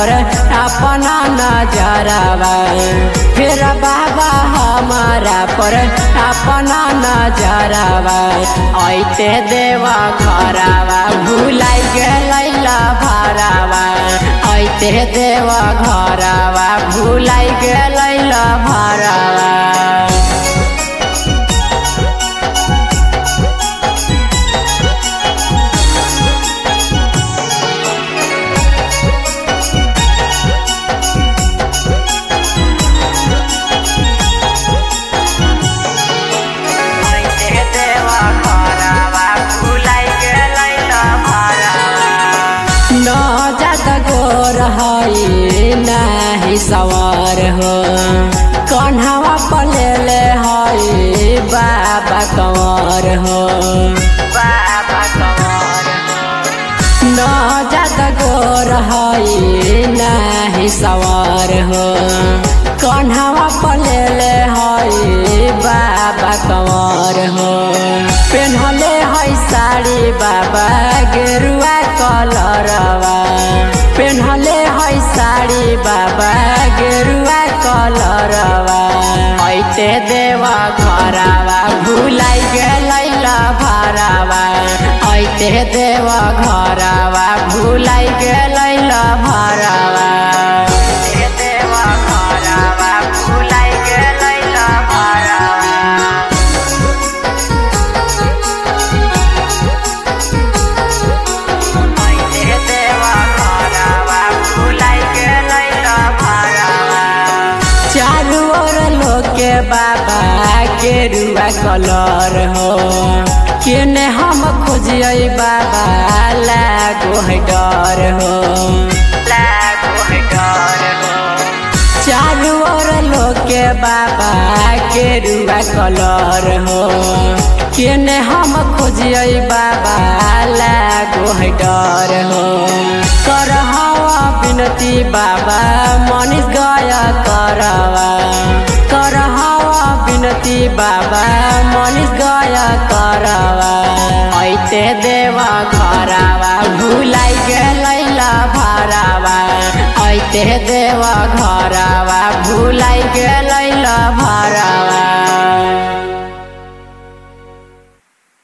पर अपना नजरवा, फिर बाबा हमारा पर अपना नजरवा। ऐते देवा घरवा भुलाई गेलैला भरवा, ऐते देवा घरवा भुलाई गेलैला भरवा। नहीं सवार हो कन्हवा पलेले हई बाबा कंवर हो, बाबा कंवर न जाता गोर हई नहीं सवार हो कन्हवा पलेले हई बाबा कंवर हो। पेन्हले हई साड़ी बाबा गेरुआ कलरवा, पेन्हले हई साड़ी बाबा गेरुआ कलरवा। ऐते देवा घरवा भुलाई गेलैला भरवा, ऐते देवा घरवा भुलाई गेलैला भरवा। देवा घरवा भुलाई गेलैला भरवा। बाबा गेरुआ कलर हो केने हम खोजिए बाबा लागो है डर हो, लागो है डर हो। चारू ओर लोके बाबा गेरुआ कलर हो केने हम खोजिए बाबा लागो है डर हो। करहवा विनती बाबा मनीष गया करवा, करहवा विनती बाबा मनीष गया करवा। ऐते देवा घरवा भुलाई गेलैला भरवा, ऐते देवा घरवा भुलाई गेलै